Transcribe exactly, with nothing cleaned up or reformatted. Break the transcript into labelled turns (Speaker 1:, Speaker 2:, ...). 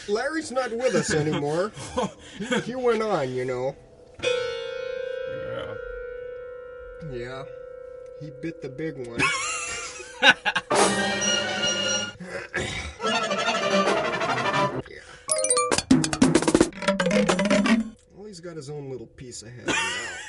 Speaker 1: Larry's not with us anymore. He, he went on, you know.
Speaker 2: Yeah.
Speaker 1: Yeah. He bit the big one. Yeah. Well, he's got his own little piece of heaven now.